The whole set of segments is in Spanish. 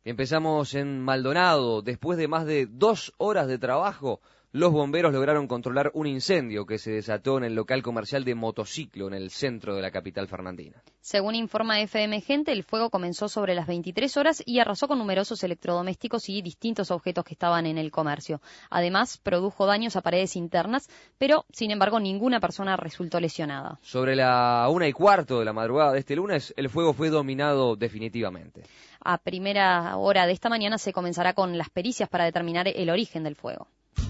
Empezamos en Maldonado. Después de más de 2 horas de trabajo, los bomberos lograron controlar un incendio que se desató en el local comercial de Motociclo, en el centro de la capital fernandina. Según informa FM Gente, el fuego comenzó sobre las 23 horas y arrasó con numerosos electrodomésticos y distintos objetos que estaban en el comercio. Además, produjo daños a paredes internas, pero, sin embargo, ninguna persona resultó lesionada. Sobre la 1:15 de la madrugada de este lunes, el fuego fue dominado definitivamente. A primera hora de esta mañana se comenzará con las pericias para determinar el origen del fuego.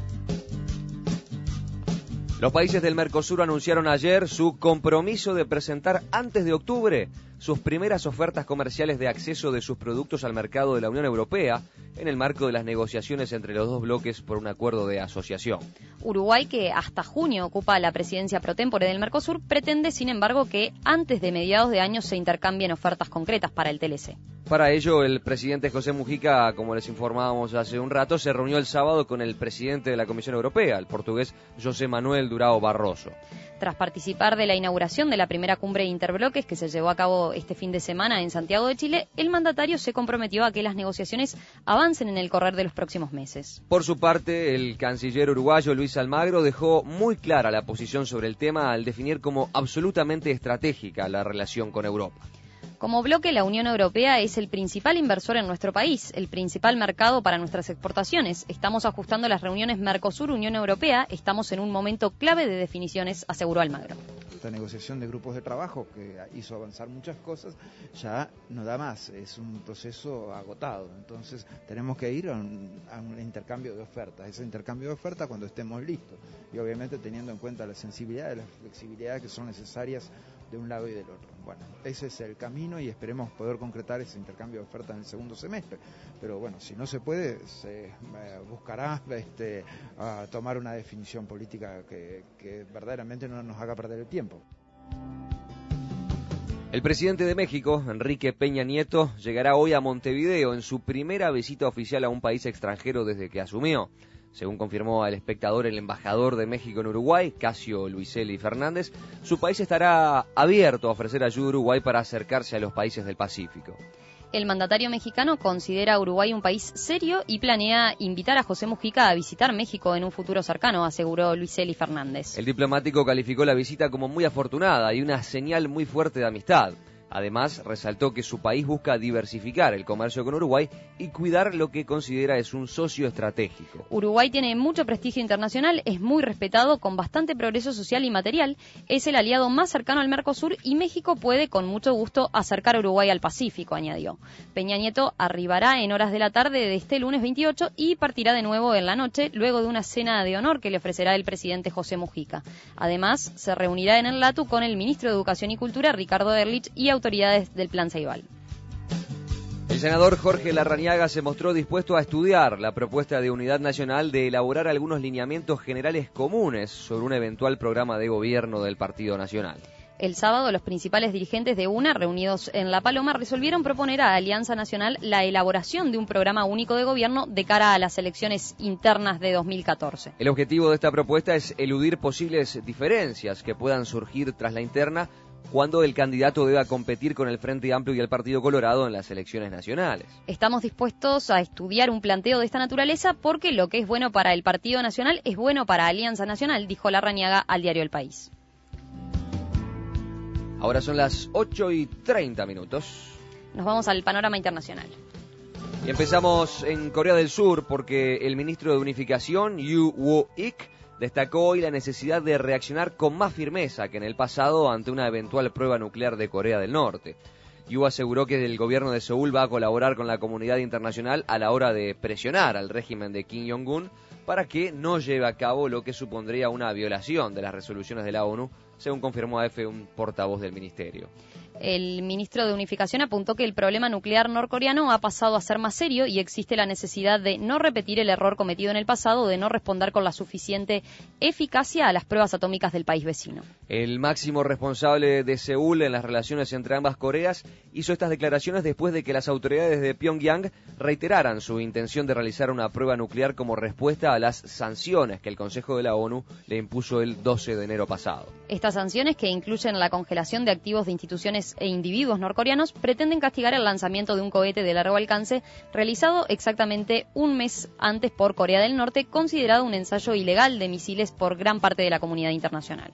Los países del Mercosur anunciaron ayer su compromiso de presentar antes de octubre sus primeras ofertas comerciales de acceso de sus productos al mercado de la Unión Europea en el marco de las negociaciones entre los dos bloques por un acuerdo de asociación. Uruguay, que hasta junio ocupa la presidencia pro tempore del Mercosur, pretende, sin embargo, que antes de mediados de año se intercambien ofertas concretas para el TLC. Para ello, el presidente José Mujica, como les informábamos hace un rato, se reunió el sábado con el presidente de la Comisión Europea, el portugués José Manuel Durão Barroso. Tras participar de la inauguración de la primera cumbre interbloques que se llevó a cabo este fin de semana en Santiago de Chile, el mandatario se comprometió a que las negociaciones avancen en el correr de los próximos meses. Por su parte, el canciller uruguayo Luis Almagro dejó muy clara la posición sobre el tema al definir como absolutamente estratégica la relación con Europa. Como bloque, la Unión Europea es el principal inversor en nuestro país, el principal mercado para nuestras exportaciones. Estamos ajustando las reuniones Mercosur-Unión Europea, estamos en un momento clave de definiciones, aseguró Almagro. Esta negociación de grupos de trabajo que hizo avanzar muchas cosas ya no da más, es un proceso agotado, entonces tenemos que ir a un intercambio de ofertas, ese intercambio de ofertas cuando estemos listos y obviamente teniendo en cuenta la sensibilidad y la flexibilidad que son necesarias de un lado y del otro. Bueno, ese es el camino y esperemos poder concretar ese intercambio de ofertas en el segundo semestre, pero bueno, si no se puede, se buscará tomar una definición política que verdaderamente no nos haga perder el tiempo. El presidente de México, Enrique Peña Nieto, llegará hoy a Montevideo en su primera visita oficial a un país extranjero desde que asumió. Según confirmó al espectador el embajador de México en Uruguay, Casio Luiselli Fernández, su país estará abierto a ofrecer ayuda a Uruguay para acercarse a los países del Pacífico. El mandatario mexicano considera a Uruguay un país serio y planea invitar a José Mujica a visitar México en un futuro cercano, aseguró Luiselli Fernández. El diplomático calificó la visita como muy afortunada y una señal muy fuerte de amistad. Además, resaltó que su país busca diversificar el comercio con Uruguay y cuidar lo que considera es un socio estratégico. Uruguay tiene mucho prestigio internacional, es muy respetado, con bastante progreso social y material, es el aliado más cercano al Mercosur y México puede con mucho gusto acercar a Uruguay al Pacífico, añadió. Peña Nieto arribará en horas de la tarde de este lunes 28 y partirá de nuevo en la noche, luego de una cena de honor que le ofrecerá el presidente José Mujica. Además, se reunirá en el LATU con el ministro de Educación y Cultura, Ricardo Erlich, y autoridades del Plan Ceibal. El senador Jorge Larrañaga se mostró dispuesto a estudiar la propuesta de Unidad Nacional de elaborar algunos lineamientos generales comunes sobre un eventual programa de gobierno del Partido Nacional. El sábado, los principales dirigentes de UNA, reunidos en La Paloma, resolvieron proponer a Alianza Nacional la elaboración de un programa único de gobierno de cara a las elecciones internas de 2014. El objetivo de esta propuesta es eludir posibles diferencias que puedan surgir tras la interna cuando el candidato deba competir con el Frente Amplio y el Partido Colorado en las elecciones nacionales. Estamos dispuestos a estudiar un planteo de esta naturaleza porque lo que es bueno para el Partido Nacional es bueno para Alianza Nacional, dijo Larrañaga al diario El País. Ahora son las 8:30. Nos vamos al panorama internacional. Y empezamos en Corea del Sur porque el ministro de Unificación, Yoo Woo-ik, destacó hoy la necesidad de reaccionar con más firmeza que en el pasado ante una eventual prueba nuclear de Corea del Norte. Yoo aseguró que el gobierno de Seúl va a colaborar con la comunidad internacional a la hora de presionar al régimen de Kim Jong-un para que no lleve a cabo lo que supondría una violación de las resoluciones de la ONU, según confirmó a EFE un portavoz del ministerio. El ministro de Unificación apuntó que el problema nuclear norcoreano ha pasado a ser más serio y existe la necesidad de no repetir el error cometido en el pasado de no responder con la suficiente eficacia a las pruebas atómicas del país vecino. El máximo responsable de Seúl en las relaciones entre ambas Coreas hizo estas declaraciones después de que las autoridades de Pyongyang reiteraran su intención de realizar una prueba nuclear como respuesta a las sanciones que el Consejo de la ONU le impuso el 12 de enero pasado. Estas sanciones, que incluyen la congelación de activos de instituciones organizaciones e individuos norcoreanos pretenden castigar el lanzamiento de un cohete de largo alcance realizado exactamente un mes antes por Corea del Norte, considerado un ensayo ilegal de misiles por gran parte de la comunidad internacional.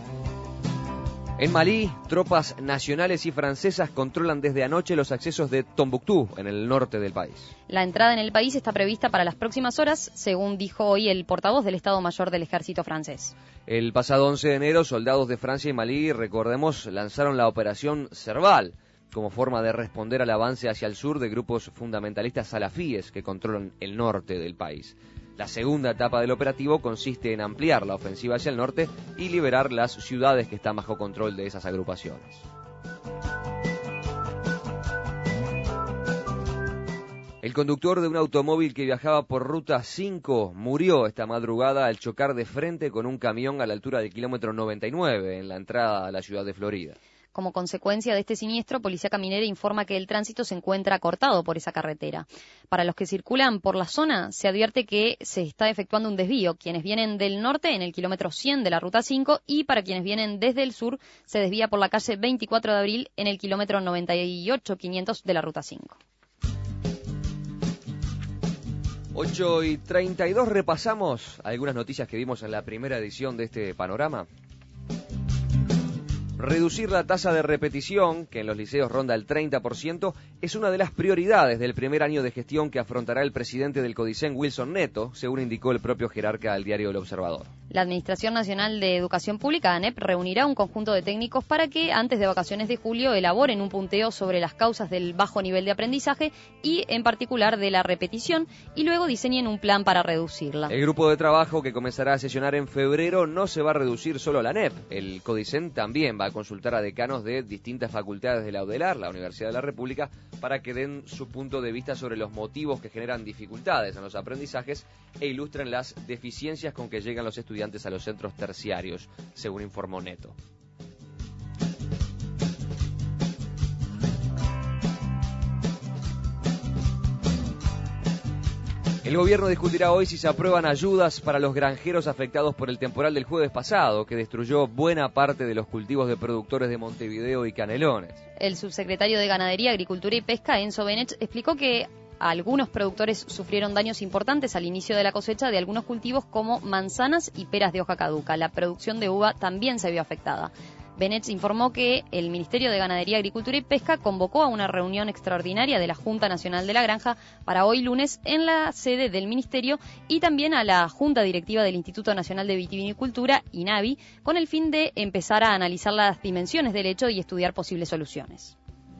En Malí, tropas nacionales y francesas controlan desde anoche los accesos de Tombuctú, en el norte del país. La entrada en el país está prevista para las próximas horas, según dijo hoy el portavoz del Estado Mayor del Ejército francés. El pasado 11 de enero, soldados de Francia y Malí, recordemos, lanzaron la operación Serval, como forma de responder al avance hacia el sur de grupos fundamentalistas salafíes que controlan el norte del país. La segunda etapa del operativo consiste en ampliar la ofensiva hacia el norte y liberar las ciudades que están bajo control de esas agrupaciones. El conductor de un automóvil que viajaba por Ruta 5 murió esta madrugada al chocar de frente con un camión a la altura del kilómetro 99 en la entrada a la ciudad de Florida. Como consecuencia de este siniestro, Policía Caminera informa que el tránsito se encuentra cortado por esa carretera. Para los que circulan por la zona, se advierte que se está efectuando un desvío. Quienes vienen del norte, en el kilómetro 100 de la Ruta 5, y para quienes vienen desde el sur, se desvía por la calle 24 de abril, en el kilómetro 98.500 de la Ruta 5. 8:32, repasamos algunas noticias que vimos en la primera edición de este panorama. Reducir la tasa de repetición, que en los liceos ronda el 30%, es una de las prioridades del primer año de gestión que afrontará el presidente del CODICEN, Wilson Neto, según indicó el propio jerarca al diario El Observador. La Administración Nacional de Educación Pública, ANEP, reunirá un conjunto de técnicos para que, antes de vacaciones de julio, elaboren un punteo sobre las causas del bajo nivel de aprendizaje y, en particular, de la repetición, y luego diseñen un plan para reducirla. El grupo de trabajo, que comenzará a sesionar en febrero, no se va a reducir solo a la ANEP. El CODICEN también va a consultar a decanos de distintas facultades de la UDELAR, la Universidad de la República, para que den su punto de vista sobre los motivos que generan dificultades en los aprendizajes e ilustren las deficiencias con que llegan los estudiantes a los centros terciarios, según informó Neto. El gobierno discutirá hoy si se aprueban ayudas para los granjeros afectados por el temporal del jueves pasado, que destruyó buena parte de los cultivos de productores de Montevideo y Canelones. El subsecretario de Ganadería, Agricultura y Pesca, Enzo Benech, explicó que algunos productores sufrieron daños importantes al inicio de la cosecha de algunos cultivos como manzanas y peras de hoja caduca. La producción de uva también se vio afectada. Benech informó que el Ministerio de Ganadería, Agricultura y Pesca convocó a una reunión extraordinaria de la Junta Nacional de la Granja para hoy lunes en la sede del Ministerio y también a la Junta Directiva del Instituto Nacional de Vitivinicultura, INAVI, con el fin de empezar a analizar las dimensiones del hecho y estudiar posibles soluciones.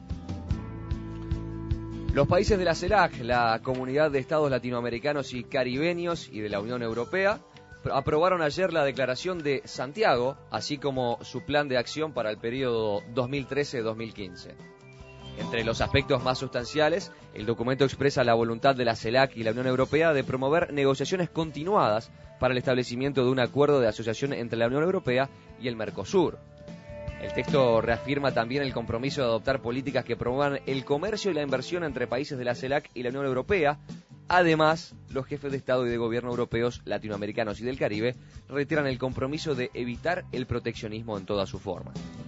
Los países de la CELAC, la Comunidad de Estados Latinoamericanos y Caribeños y de la Unión Europea, aprobaron ayer la Declaración de Santiago, así como su plan de acción para el periodo 2013-2015. Entre los aspectos más sustanciales, el documento expresa la voluntad de la CELAC y la Unión Europea de promover negociaciones continuadas para el establecimiento de un acuerdo de asociación entre la Unión Europea y el Mercosur. El texto reafirma también el compromiso de adoptar políticas que promuevan el comercio y la inversión entre países de la CELAC y la Unión Europea. Además, los jefes de Estado y de Gobierno europeos, latinoamericanos y del Caribe reiteran el compromiso de evitar el proteccionismo en todas sus formas.